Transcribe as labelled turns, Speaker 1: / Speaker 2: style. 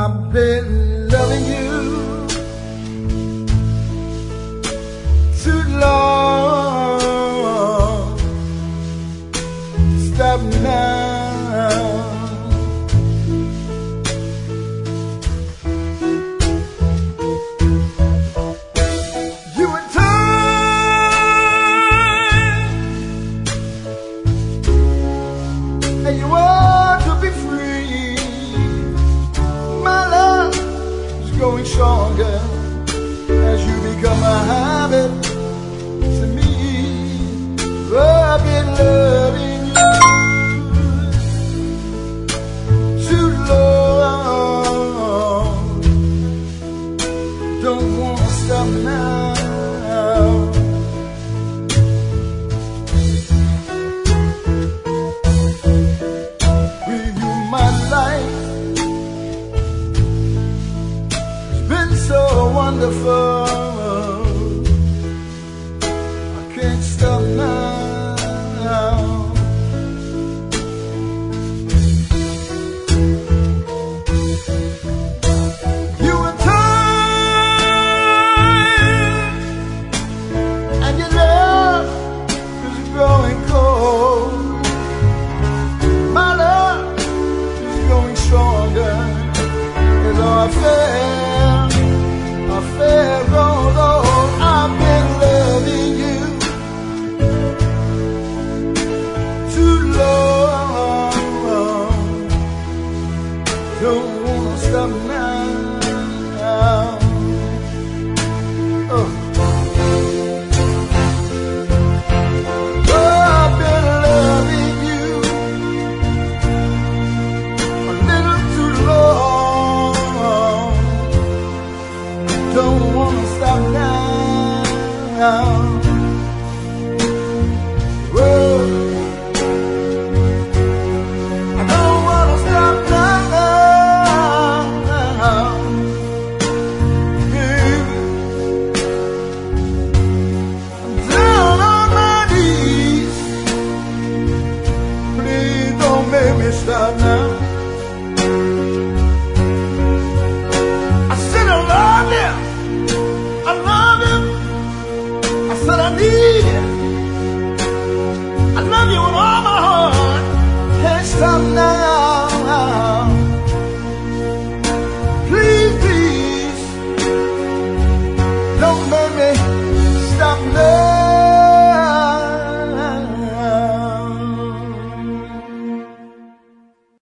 Speaker 1: I've been loving you too long. Stop now. You were time, and you want to be free. My love is growing stronger as you become a habit to me. I've been loving you too long. Don't wanna stop now. With you, my life has been so wonderful. I can't stop now. You were tired, and your love is growing cold. My love is growing stronger as our affair grows old. I've been loving you too long. Don't wanna stop now.